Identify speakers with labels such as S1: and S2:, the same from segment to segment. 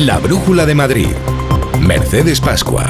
S1: La Brújula de Madrid. Mercedes Pascua.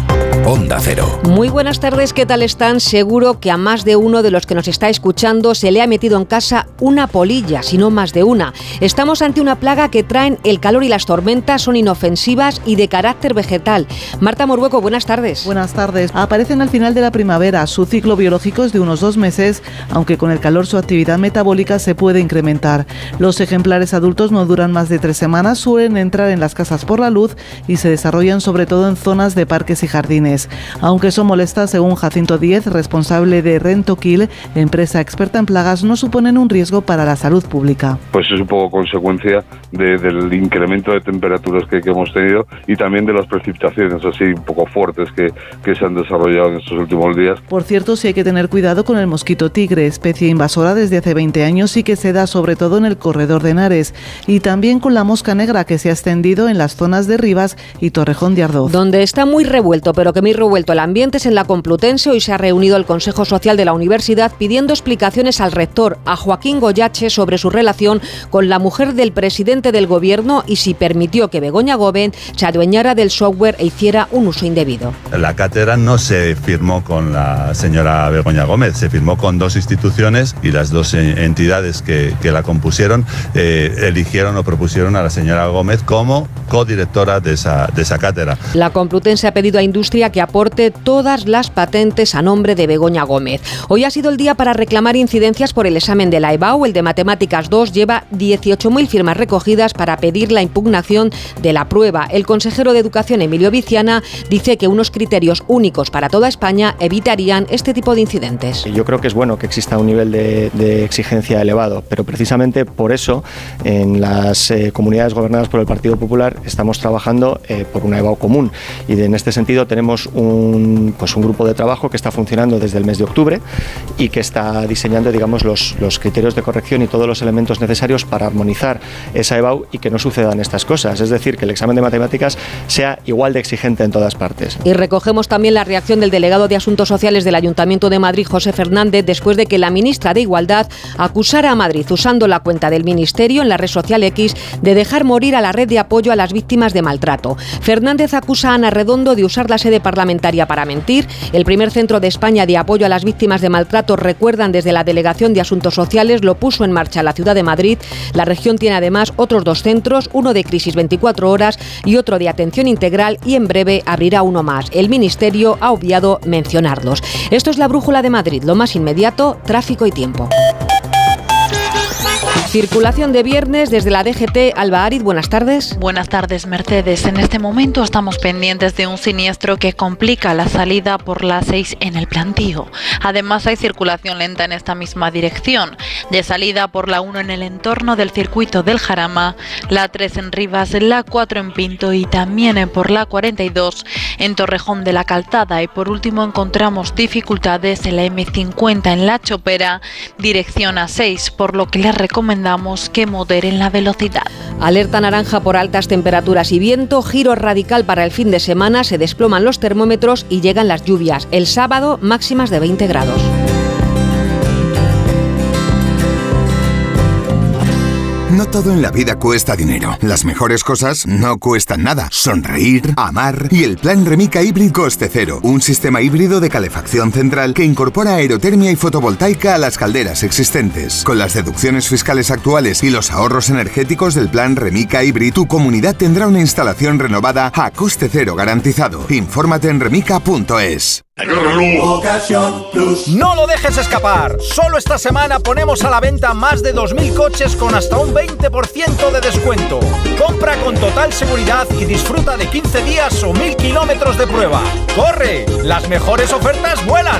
S1: Onda Cero.
S2: Muy buenas tardes, ¿qué tal están? Seguro que a más de uno de los que nos está escuchando se le ha metido en casa una polilla, si no más de una. Estamos ante una plaga que traen el calor y las tormentas, son inofensivas y de carácter vegetal. Marta Morbueco, buenas tardes.
S3: Buenas tardes. Aparecen al final de la primavera. Su ciclo biológico es de unos 2 meses, aunque con el calor su actividad metabólica se puede incrementar. Los ejemplares adultos no duran más de 3 semanas, suelen entrar en las casas por la luz y se desarrollan sobre todo en zonas de parques y jardines. Aunque son molestas, según Jacinto Díez, responsable de Rentokil, empresa experta en plagas, no suponen un riesgo para la salud pública.
S4: Pues es un poco consecuencia del incremento de temperaturas que hemos tenido y también de las precipitaciones así un poco fuertes que se han desarrollado en estos últimos días.
S3: Por cierto, sí hay que tener cuidado con el mosquito tigre, especie invasora desde hace 20 años y que se da sobre todo en el corredor de Henares, y también con la mosca negra que se ha extendido en las zonas de Rivas y Torrejón de Ardoz.
S2: Donde está muy revuelto, pero que muy revuelto el ambiente es en la Complutense. Hoy se ha reunido el Consejo Social de la Universidad pidiendo explicaciones al rector, a Joaquín Goyache, sobre su relación con la mujer del presidente del gobierno y si permitió que Begoña Gómez se adueñara del software e hiciera un uso indebido.
S5: La cátedra no se firmó con la señora Begoña Gómez, se firmó con 2 instituciones y las 2 entidades que la compusieron eligieron o propusieron a la señora Gómez como codirectora de esa cátedra.
S2: La Complutense ha pedido a Industria que aporte todas las patentes a nombre de Begoña Gómez. Hoy ha sido el día para reclamar incidencias por el examen de la EBAU. El de Matemáticas 2 lleva 18.000 firmas recogidas para pedir la impugnación de la prueba. El consejero de Educación, Emilio Viciana, dice que unos criterios únicos para toda España evitarían este tipo de incidentes.
S6: Yo creo que es bueno que exista un nivel de exigencia elevado, pero precisamente por eso en las comunidades gobernadas por el Partido Popular estamos trabajando por una EBAU común, y en este sentido tenemos un grupo de trabajo que está funcionando desde el mes de octubre y que está diseñando, digamos, los criterios de corrección y todos los elementos necesarios para armonizar esa EBAU y que no sucedan estas cosas. Es decir, que el examen de matemáticas sea igual de exigente en todas partes.
S2: Y recogemos también la reacción del delegado de Asuntos Sociales del Ayuntamiento de Madrid, José Fernández, después de que la ministra de Igualdad acusara a Madrid, usando la cuenta del Ministerio en la red social X, de dejar morir a la red de apoyo a las víctimas de maltrato. Fernández acusa a Ana Redondo de usar la sede parlamentaria para mentir. El primer centro de España de apoyo a las víctimas de maltrato, recuerdan desde la Delegación de Asuntos Sociales, lo puso en marcha la ciudad de Madrid. La región tiene además otros 2 centros, uno de crisis 24 horas y otro de atención integral, y en breve abrirá uno más. El Ministerio ha obviado mencionarlos. Esto es la Brújula de Madrid, lo más inmediato, tráfico y tiempo. Circulación de viernes desde la DGT. Alba Ariz, buenas tardes.
S7: Buenas tardes, Mercedes. En este momento estamos pendientes de un siniestro que complica la salida por la 6 en el Plantío. Además, hay circulación lenta en esta misma dirección, de salida por la 1 en el entorno del circuito del Jarama, la 3 en Rivas, la 4 en Pinto y también por la 42 en Torrejón de la Calzada. Y por último encontramos dificultades en la M50 en La Chopera, dirección A6, por lo que les recomendamos que moderen la velocidad.
S2: Alerta naranja por altas temperaturas y viento, giro radical para el fin de semana, se desploman los termómetros y llegan las lluvias. El sábado, máximas de 20 grados.
S8: No todo en la vida cuesta dinero. Las mejores cosas no cuestan nada. Sonreír, amar y el plan Remica Hybrid Coste Cero. Un sistema híbrido de calefacción central que incorpora aerotermia y fotovoltaica a las calderas existentes. Con las deducciones fiscales actuales y los ahorros energéticos del plan Remica Hybrid, tu comunidad tendrá una instalación renovada a coste cero garantizado. Infórmate en remica.es.
S9: No lo dejes escapar. Solo esta semana ponemos a la venta más de 2.000 coches con hasta un 20% de descuento. Compra con total seguridad y disfruta de 15 días o 1.000 kilómetros de prueba. ¡Corre! Las mejores ofertas vuelan.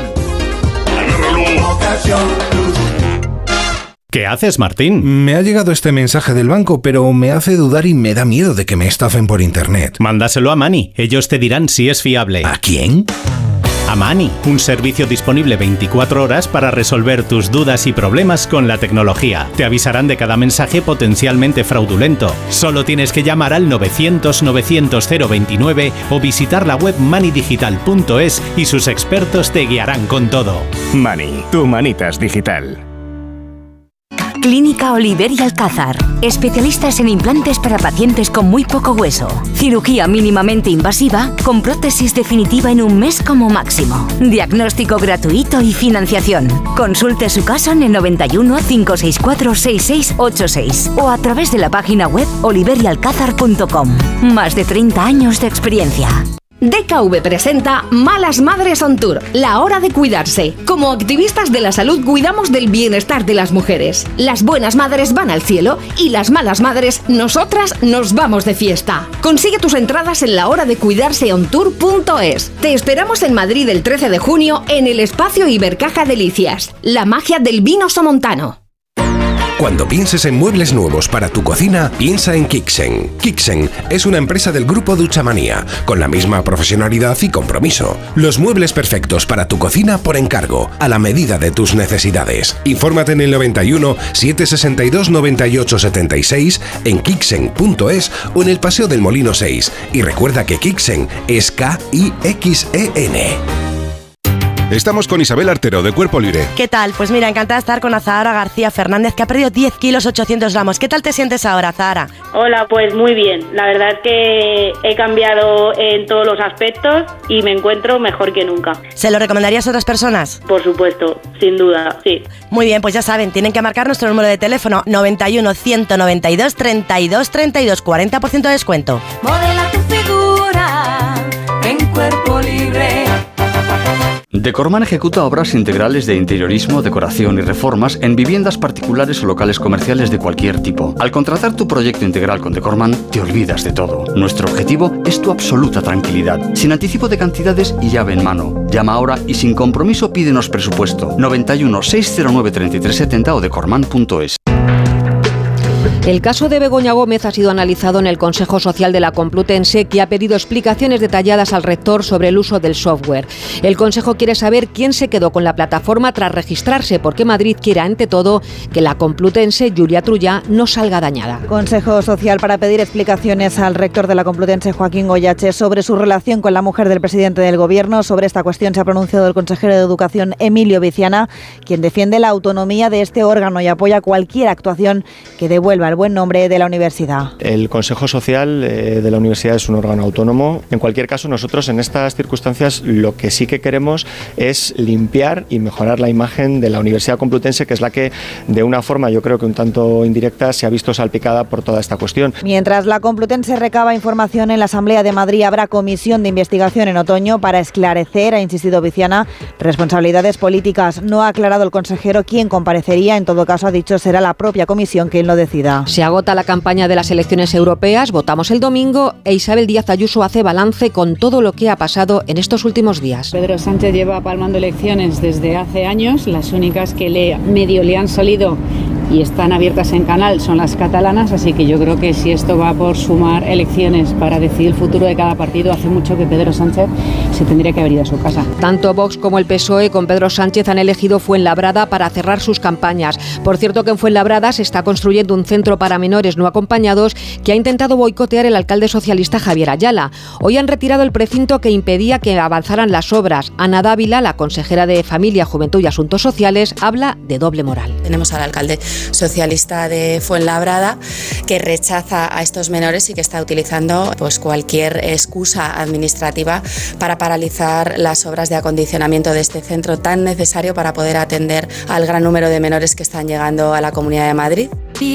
S10: ¿Qué haces, Martín?
S1: Me ha llegado este mensaje del banco, pero me hace dudar y me da miedo de que me estafen por internet.
S10: Mándaselo a Mani. Ellos te dirán si es fiable.
S1: ¿A quién?
S10: A Mani, un servicio disponible 24 horas para resolver tus dudas y problemas con la tecnología. Te avisarán de cada mensaje potencialmente fraudulento. Solo tienes que llamar al 900-900-029 o visitar la web manidigital.es y sus expertos te guiarán con todo.
S11: Mani, tu manitas digital. Clínica Oliver y Alcázar. Especialistas en implantes para pacientes con muy poco hueso. Cirugía mínimamente invasiva con prótesis definitiva en un mes como máximo. Diagnóstico gratuito y financiación. Consulte su caso en el 91 564 6686 o a través de la página web oliverialcázar.com. Más de 30 años de experiencia.
S12: DKV presenta Malas Madres on Tour, la hora de cuidarse. Como activistas de la salud cuidamos del bienestar de las mujeres. Las buenas madres van al cielo y las malas madres, nosotras, nos vamos de fiesta. Consigue tus entradas en lahoradecuidarseontour.es. Te esperamos en Madrid el 13 de junio en el espacio Ibercaja Delicias. La magia del vino somontano.
S13: Cuando pienses en muebles nuevos para tu cocina, piensa en Kixen. Kixen es una empresa del grupo Duchamanía, con la misma profesionalidad y compromiso. Los muebles perfectos para tu cocina por encargo, a la medida de tus necesidades. Infórmate en el 91 762 98 76, en Kixen.es o en el Paseo del Molino 6. Y recuerda que Kixen es Kixen.
S14: Estamos con Isabel Artero, de Cuerpo Libre.
S15: ¿Qué tal? Pues mira, encantada de estar con Azahara García Fernández, que ha perdido 10 kilos 800 gramos. ¿Qué tal te sientes ahora, Azahara?
S16: Hola, pues muy bien. La verdad es que he cambiado en todos los aspectos y me encuentro mejor que nunca.
S15: ¿Se lo recomendarías a otras personas?
S16: Por supuesto, sin duda, sí.
S15: Muy bien, pues ya saben, tienen que marcar nuestro número de teléfono 91 192 32 32, 40% de descuento.
S17: Modela tu figura en Cuerpo Libre.
S18: Decorman ejecuta obras integrales de interiorismo, decoración y reformas en viviendas particulares o locales comerciales de cualquier tipo. Al contratar tu proyecto integral con Decorman, te olvidas de todo. Nuestro objetivo es tu absoluta tranquilidad, sin anticipo de cantidades y llave en mano. Llama ahora y sin compromiso pídenos presupuesto. 91 609 3370 o decorman.es.
S2: El caso de Begoña Gómez ha sido analizado en el Consejo Social de la Complutense, que ha pedido explicaciones detalladas al rector sobre el uso del software. El Consejo quiere saber quién se quedó con la plataforma tras registrarse, porque Madrid quiere, ante todo, que la Complutense, Julia Trullá, no salga dañada.
S19: Consejo Social para pedir explicaciones al rector de la Complutense, Joaquín Goyache, sobre su relación con la mujer del presidente del Gobierno. Sobre esta cuestión se ha pronunciado el consejero de Educación, Emilio Viciana, quien defiende la autonomía de este órgano y apoya cualquier actuación que devuelva el buen nombre de la universidad.
S6: El Consejo Social de la Universidad es un órgano autónomo. En cualquier caso, nosotros en estas circunstancias lo que sí que queremos es limpiar y mejorar la imagen de la Universidad Complutense, que es la que, de una forma yo creo que un tanto indirecta, se ha visto salpicada por toda esta cuestión.
S19: Mientras la Complutense recaba información, en la Asamblea de Madrid habrá comisión de investigación en otoño para esclarecer, ha insistido Viciana, responsabilidades políticas. No ha aclarado el consejero quién comparecería. En todo caso, ha dicho, será la propia comisión quien lo decida.
S2: Se agota la campaña de las elecciones europeas, votamos el domingo e Isabel Díaz Ayuso hace balance con todo lo que ha pasado en estos últimos días.
S20: Pedro Sánchez lleva palmando elecciones desde hace años, las únicas que le han salido y están abiertas en Canal son las catalanas, así que yo creo que si esto va por sumar elecciones para decidir el futuro de cada partido, hace mucho que Pedro Sánchez se tendría que haber ido a su casa.
S2: Tanto Vox como el PSOE con Pedro Sánchez han elegido Fuenlabrada para cerrar sus campañas. Por cierto, que en Fuenlabrada se está construyendo un centro para menores no acompañados que ha intentado boicotear el alcalde socialista Javier Ayala. Hoy han retirado el precinto que impedía que avanzaran las obras. Ana Dávila, la consejera de Familia, Juventud y Asuntos Sociales, habla de doble moral.
S21: Tenemos al alcalde socialista de Fuenlabrada que rechaza a estos menores y que está utilizando pues cualquier excusa administrativa para paralizar las obras de acondicionamiento de este centro tan necesario para poder atender al gran número de menores que están llegando a la Comunidad de Madrid.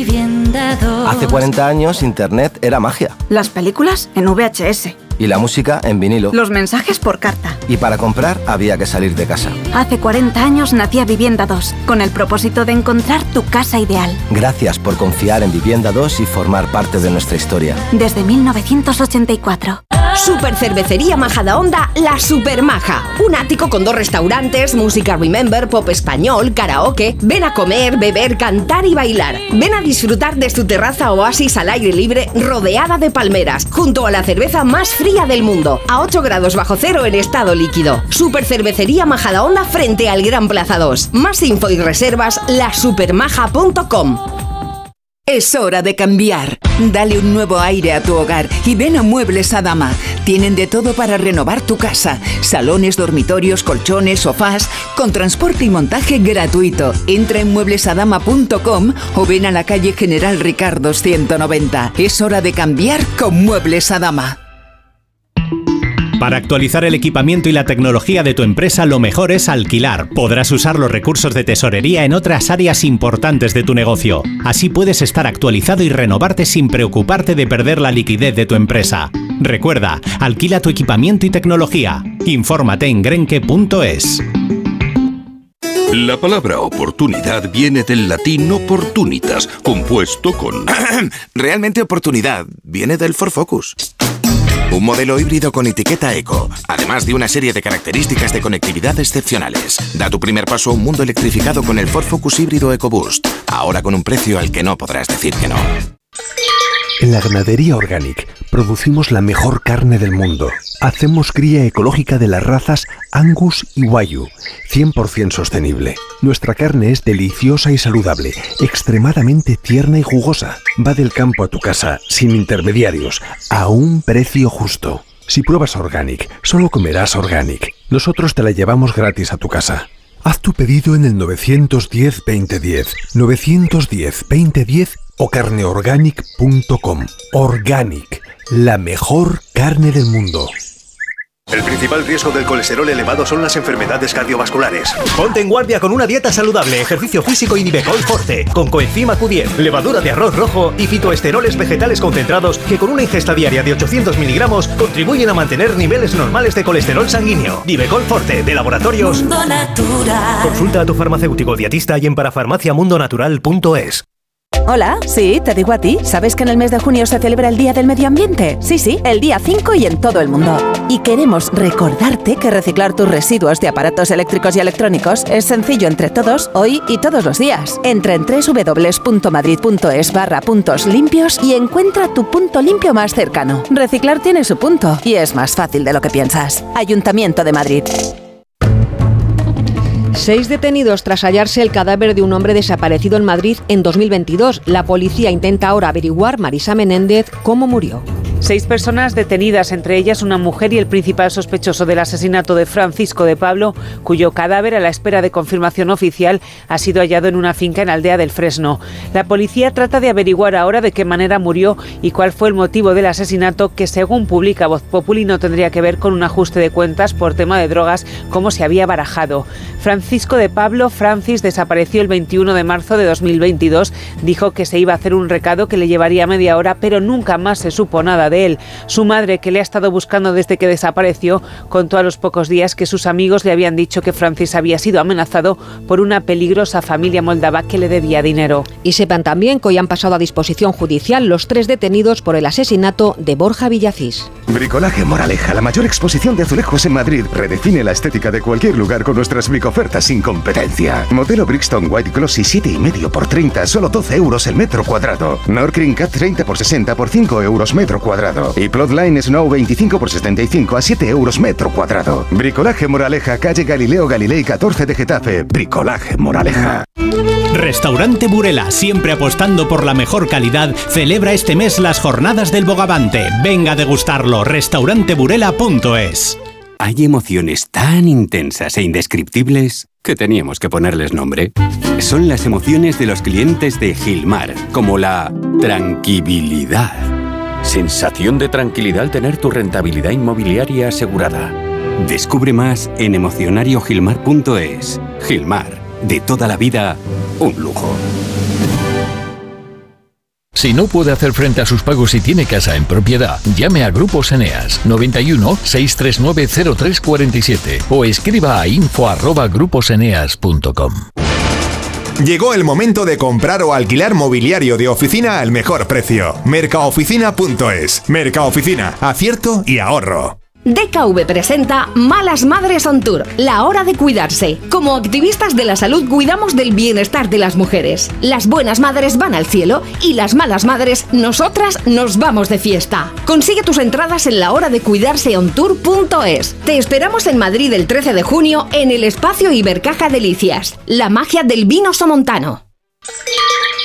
S22: Hace 40 años Internet era magia.
S23: Las películas en VHS.
S22: Y la música en vinilo.
S23: Los mensajes por carta.
S22: Y para comprar había que salir de casa.
S23: Hace 40 años nacía Vivienda 2, con el propósito de encontrar tu casa ideal.
S22: Gracias por confiar en Vivienda 2 y formar parte de nuestra historia.
S23: Desde 1984.
S12: Super Cervecería Majadahonda, La Super Maja. Un ático con 2 restaurantes, música remember, pop español, karaoke. Ven a comer, beber, cantar y bailar. Ven a disfrutar de su terraza oasis al aire libre, rodeada de palmeras, junto a la cerveza más fría del mundo, a 8 grados bajo cero en estado líquido. Super Cervecería Majadahonda frente al Gran Plaza 2. Más info y reservas, lasupermaja.com.
S3: Es hora de cambiar. Dale un nuevo aire a tu hogar y ven a Muebles Adama. Tienen de todo para renovar tu casa. Salones, dormitorios, colchones, sofás, con transporte y montaje gratuito. Entra en mueblesadama.com o ven a la calle General Ricardo 190. Es hora de cambiar con Muebles Adama.
S10: Para actualizar el equipamiento y la tecnología de tu empresa, lo mejor es alquilar. Podrás usar los recursos de tesorería en otras áreas importantes de tu negocio. Así puedes estar actualizado y renovarte sin preocuparte de perder la liquidez de tu empresa. Recuerda, alquila tu equipamiento y tecnología. Infórmate en grenke.es.
S4: La palabra oportunidad viene del latín opportunitas, compuesto con...
S5: Realmente oportunidad viene del Ford Focus. Un modelo híbrido con etiqueta eco, además de una serie de características de conectividad excepcionales. Da tu primer paso a un mundo electrificado con el Ford Focus híbrido EcoBoost, ahora con un precio al que no podrás decir que no.
S24: En la ganadería Organic producimos la mejor carne del mundo. Hacemos cría ecológica de las razas Angus y Wagyu, 100% sostenible. Nuestra carne es deliciosa y saludable, extremadamente tierna y jugosa. Va del campo a tu casa, sin intermediarios, a un precio justo. Si pruebas Organic, solo comerás Organic. Nosotros te la llevamos gratis a tu casa. Haz tu pedido en el 910-2010, 910-2010 o carneorganic.com. Organic, la mejor carne del mundo.
S25: El principal riesgo del colesterol elevado son las enfermedades cardiovasculares.
S9: Ponte en guardia con una dieta saludable, ejercicio físico y Nivecol Forte, con coenzima Q10, levadura de arroz rojo y fitoesteroles vegetales concentrados que con una ingesta diaria de 800 miligramos contribuyen a mantener niveles normales de colesterol sanguíneo. Nivecol Forte, de Laboratorios
S17: Mundo Natural.
S9: Consulta a tu farmacéutico dietista y en parafarmaciamundonatural.es.
S26: Hola, sí, te digo a ti. ¿Sabes que en el mes de junio se celebra el Día del Medio Ambiente? Sí, el día 5 y en todo el mundo. Y queremos recordarte que reciclar tus residuos de aparatos eléctricos y electrónicos es sencillo entre todos, hoy y todos los días. Entra en www.madrid.es/puntos limpios y encuentra tu punto limpio más cercano. Reciclar tiene su punto y es más fácil de lo que piensas. Ayuntamiento de Madrid.
S2: 6 detenidos tras hallarse el cadáver de un hombre desaparecido en Madrid en 2022. La policía intenta ahora averiguar, Marisa Menéndez, cómo murió.
S27: 6 personas detenidas, entre ellas una mujer y el principal sospechoso del asesinato de Francisco de Pablo, cuyo cadáver, a la espera de confirmación oficial, ha sido hallado en una finca en Aldea del Fresno. La policía trata de averiguar ahora de qué manera murió y cuál fue el motivo del asesinato, que según publica Voz Populi no tendría que ver con un ajuste de cuentas por tema de drogas como se había barajado. Francisco de Pablo, Francis, desapareció el 21 de marzo de 2022. Dijo que se iba a hacer un recado que le llevaría media hora, pero nunca más se supo nada de él. Su madre, que le ha estado buscando desde que desapareció, contó a los pocos días que sus amigos le habían dicho que Francis había sido amenazado por una peligrosa familia moldava que le debía dinero.
S2: Y sepan también que hoy han pasado a disposición judicial los 3 detenidos por el asesinato de Borja Villacís.
S28: Bricolaje Moraleja, la mayor exposición de azulejos en Madrid. Redefine la estética de cualquier lugar con nuestras bricofertas sin competencia. Modelo Brixton White Glossy 7,5 por 30, solo 12 euros el metro cuadrado. Norcrin Cat 30 por 60 por 5 euros metro cuadrado. Y Plotline Snow 25 por 75 a 7 euros metro cuadrado. Bricolaje Moraleja, calle Galileo Galilei 14 de Getafe. Bricolaje Moraleja.
S10: Restaurante Burela, siempre apostando por la mejor calidad, celebra este mes las jornadas del Bogavante. Venga a degustarlo, restauranteburela.es.
S29: Hay emociones tan intensas e indescriptibles que teníamos que ponerles nombre. Son las emociones de los clientes de Gilmar, como la tranquilidad.
S30: Sensación de tranquilidad al tener tu rentabilidad inmobiliaria asegurada.
S29: Descubre más en emocionariogilmar.es. Gilmar, de toda la vida, un lujo.
S31: Si no puede hacer frente a sus pagos y tiene casa en propiedad, llame a Grupos Eneas 91 639 0347 o escriba a info@gruposeneas.com.
S32: Llegó el momento de comprar o alquilar mobiliario de oficina al mejor precio. Mercaoficina.es. Mercaoficina, acierto y ahorro.
S12: DKV presenta Malas Madres on Tour, la hora de cuidarse. Como activistas de la salud cuidamos del bienestar de las mujeres. Las buenas madres van al cielo y las malas madres, nosotras, nos vamos de fiesta. Consigue tus entradas en lahoradecuidarseontour.es. Te esperamos en Madrid el 13 de junio en el espacio Ibercaja Delicias, la magia del vino somontano.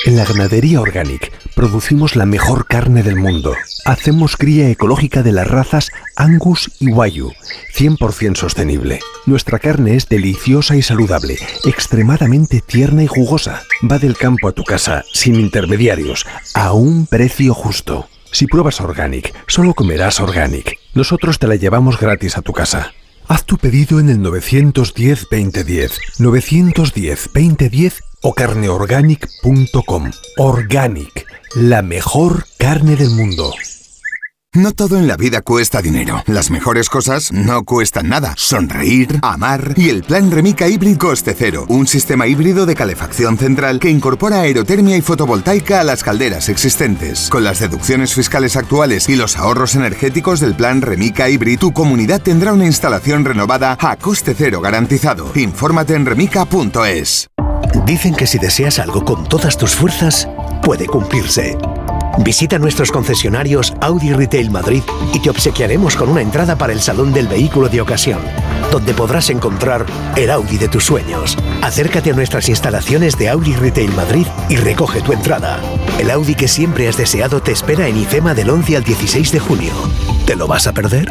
S24: En la ganadería Organic producimos la mejor carne del mundo. Hacemos cría ecológica de las razas Angus y Wagyu, 100% sostenible. Nuestra carne es deliciosa y saludable, extremadamente tierna y jugosa. Va del campo a tu casa, sin intermediarios, a un precio justo. Si pruebas Organic, solo comerás Organic. Nosotros te la llevamos gratis a tu casa. Haz tu pedido en el 910-2010, 910-2010 o carneorganic.com. Organic, la mejor carne del mundo.
S1: No todo en la vida cuesta dinero. Las mejores cosas no cuestan nada. Sonreír, amar y el plan Remica Hybrid Coste Cero. Un sistema híbrido de calefacción central que incorpora aerotermia y fotovoltaica a las calderas existentes. Con las deducciones fiscales actuales y los ahorros energéticos del plan Remica Hybrid, tu comunidad tendrá una instalación renovada a coste cero garantizado. Infórmate en remica.es.
S6: Dicen que si deseas algo con todas tus fuerzas, puede cumplirse. Visita nuestros concesionarios Audi Retail Madrid y te obsequiaremos con una entrada para el Salón del Vehículo de Ocasión, donde podrás encontrar el Audi de tus sueños. Acércate a nuestras instalaciones de Audi Retail Madrid y recoge tu entrada. El Audi que siempre has deseado te espera en IFEMA del 11 al 16 de junio. ¿Te lo vas a perder?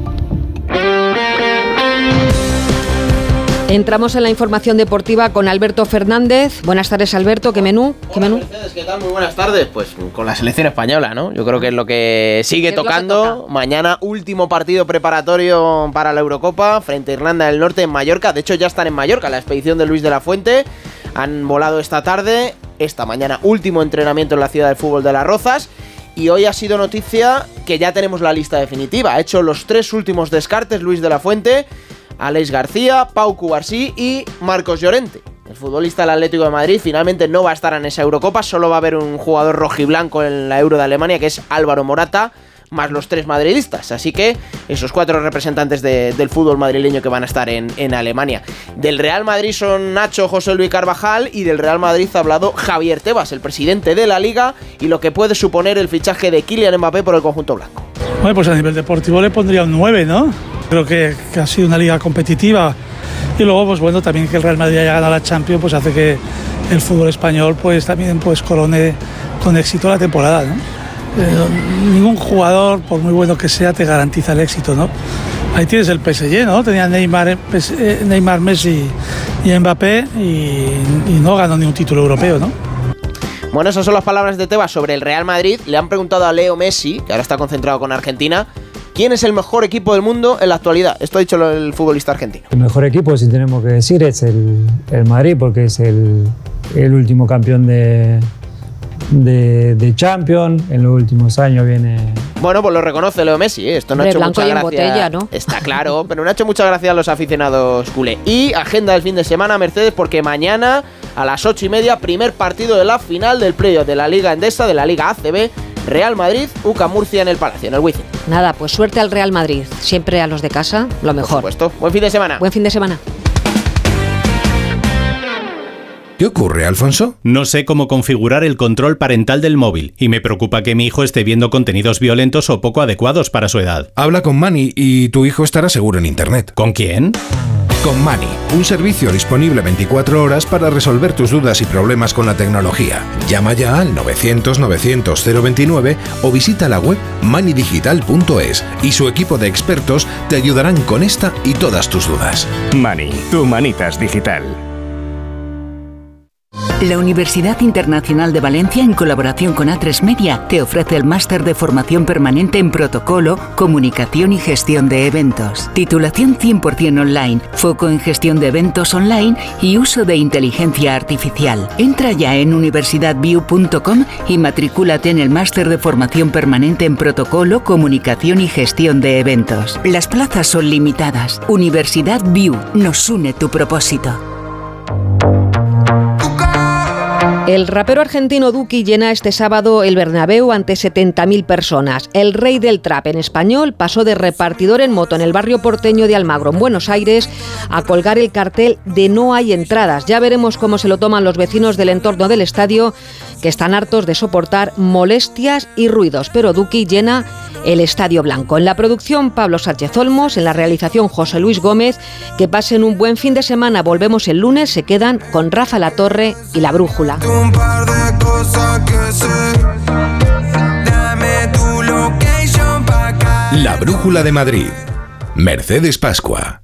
S2: Entramos en la información deportiva con Alberto Fernández. Buenas tardes, Alberto. ¿Qué menú?
S7: Hola, Mercedes, ¿qué tal? Muy buenas tardes. Pues con la selección española, ¿no? Yo creo que es lo que sigue tocando. Mañana último partido preparatorio para la Eurocopa frente a Irlanda del Norte en Mallorca. De hecho, ya están en Mallorca, la expedición de Luis de la Fuente. Han volado esta tarde. Esta mañana último entrenamiento en la Ciudad del Fútbol de Las Rozas. Y hoy ha sido noticia que ya tenemos la lista definitiva. Ha hecho los 3 últimos descartes Luis de la Fuente: Aleix García, Pau Cubarsí y Marcos Llorente. El futbolista del Atlético de Madrid finalmente no va a estar en esa Eurocopa, solo va a haber un jugador rojiblanco en la Euro de Alemania, que es Álvaro Morata, más los 3 madridistas. Así que esos 4 representantes del fútbol madrileño que van a estar en Alemania. Del Real Madrid son Nacho, José Luis Carvajal, y del Real Madrid ha hablado Javier Tebas, el presidente de la Liga, y lo que puede suponer el fichaje de Kylian Mbappé por el conjunto blanco.
S8: Bueno, pues a nivel deportivo le pondría un 9, ¿no? Creo que ha sido una liga competitiva, y luego pues bueno, también que el Real Madrid haya ganado la Champions pues hace que el fútbol español pues también pues corone con éxito la temporada, ¿no? Ningún jugador, por muy bueno que sea, te garantiza el éxito, ¿no? Ahí tienes el PSG, ¿no? Tenía Neymar, Messi y Mbappé y no ganó ni un título europeo, ¿no?
S7: Bueno, esas son las palabras de Tebas sobre el Real Madrid. Le han preguntado a Leo Messi, que ahora está concentrado con Argentina, ¿quién es el mejor equipo del mundo en la actualidad? Esto ha dicho el futbolista argentino.
S11: El mejor equipo, si tenemos que decir, es el Madrid, porque es el último campeón de Champions. En los últimos años viene...
S7: Bueno, pues lo reconoce Leo Messi, ¿eh? Esto no ha hecho mucha gracia.
S2: Botella, ¿no?
S7: Está claro, pero no ha hecho mucha gracia a los aficionados culé. Y agenda del fin de semana, Mercedes, porque mañana a las 8:30, primer partido de la final del playoff de la Liga Endesa, de la Liga ACB, Real Madrid, UCA Murcia en el Palacio, en el Wizzing.
S2: Nada, pues suerte al Real Madrid. Siempre a los de casa, lo mejor.
S7: Por supuesto. Buen fin de semana.
S2: Buen fin de semana.
S13: ¿Qué ocurre, Alfonso?
S10: No sé cómo configurar el control parental del móvil y me preocupa que mi hijo esté viendo contenidos violentos o poco adecuados para su edad.
S13: Habla con Mani y tu hijo estará seguro en internet.
S10: ¿Con quién?
S13: Con Mani, un servicio disponible 24 horas para resolver tus dudas y problemas con la tecnología. Llama ya al 900-900-029 o visita la web manidigital.es y su equipo de expertos te ayudarán con esta y todas tus dudas.
S14: Mani, tu manitas digital.
S15: La Universidad Internacional de Valencia, en colaboración con A3 Media, te ofrece el máster de formación permanente en protocolo, comunicación y gestión de eventos. Titulación 100% online, foco en gestión de eventos online y uso de inteligencia artificial. Entra ya en universidadview.com y matricúlate en el máster de formación permanente en protocolo, comunicación y gestión de eventos. Las plazas son limitadas. Universidad View, nos une tu propósito.
S2: El rapero argentino Duki llena este sábado el Bernabéu ante 70.000 personas. El rey del trap en español pasó de repartidor en moto en el barrio porteño de Almagro, en Buenos Aires, a colgar el cartel de "No hay entradas". Ya veremos cómo se lo toman los vecinos del entorno del estadio, que están hartos de soportar molestias y ruidos. Pero Duki llena el Estadio Blanco. En la producción, Pablo Sánchez Olmos, en la realización, José Luis Gómez. Que pasen un buen fin de semana. Volvemos el lunes. Se quedan con Rafa La Torre y La Brújula.
S3: cosa que sé. Dame tu location pa' acá.
S13: La Brújula de Madrid. Mercedes Pascua.